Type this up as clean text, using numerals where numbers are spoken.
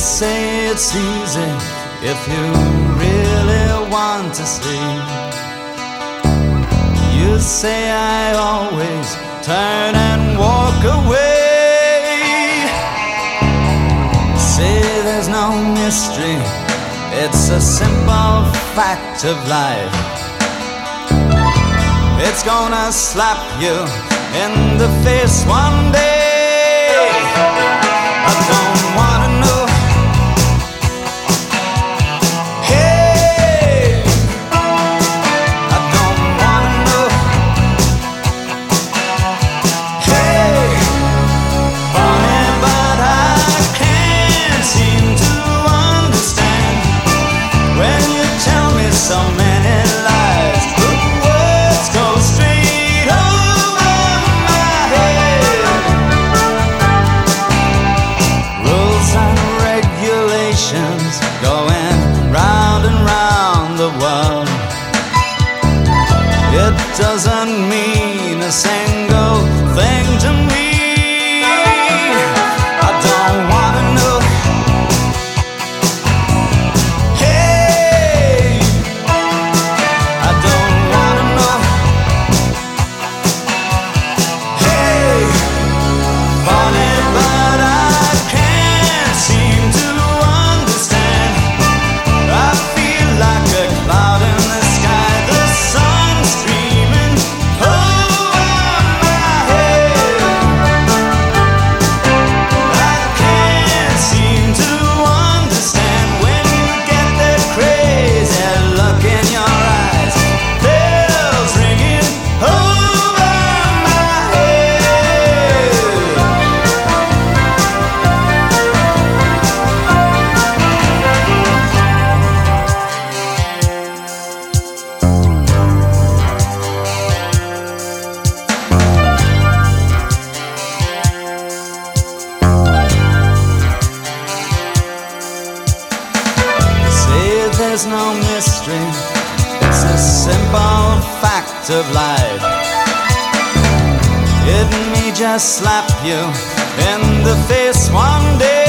say it's easy if you really want to see. You say I always turn and walk away. Say there's no mystery, it's a simple fact of life. It's gonna slap you in the face one day. I don't wanna know. Hey, I don't wanna know. Hey, funny, but I can't seem to understand when you tell me so many lies. The words go straight over my head. Rules and regulations going round and round the world. It doesn't mean a single thing to me. I don't wanna know. Hey, I don't wanna know. Hey, funny, but I can't seem to understand. I feel like a cloud in the sky, the sun's streaming over my head. I can't seem to understand when you get that crazy look in your eyes. Bells ringing over my head. Say there's no mystery, it's a simple fact of life. It may just slap you in the face one day.